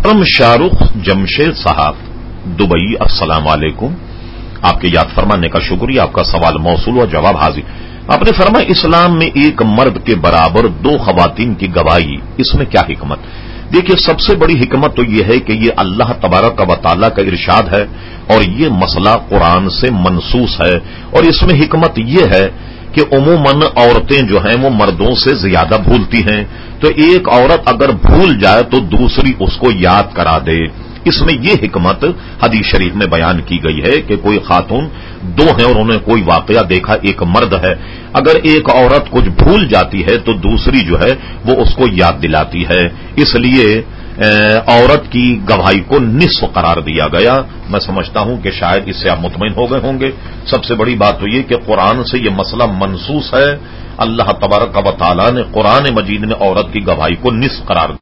मोहतरम शाहरुख जमशेद साहब दुबई, अस्सलाम वालेकुम। आपके याद फरमाने का शुक्रिया। आपका सवाल मौसूल और जवाब हाजिर। आपने फरमाया इस्लाम में एक मर्द के बराबर दो खवातीन की गवाही, इसमें क्या हिकमत? देखिए, सबसे बड़ी हिकमत तो यह है कि यह अल्लाह तबारक व तआला का इरशाद है और यह मसला कुरान से मनसूस है। और इसमें हिकमत यह है कि उमूमन औरतें जो हैं वो मर्दों से ज्यादा भूलती हैं, तो एक औरत अगर भूल जाए तो दूसरी उसको याद करा दे। इसमें यह हिकमत हदीस शरीफ में बयान की गई है कि कोई खातून दो हैं और उन्हें कोई वाकया देखा, एक मर्द है, अगर एक औरत कुछ भूल जाती है तो दूसरी जो है वो उसको याद दिलाती है। इसलिए औरत की गवाही को निस्फ करार दिया गया। मैं समझता हूं कि शायद इससे आप मुतमईन हो गए होंगे। सबसे बड़ी बात तो यह कि कुरान से यह मसला मनसूस है। अल्लाह तबारक व तआला ने कुरान मजीद में औरत की गवाही को निस्फ करार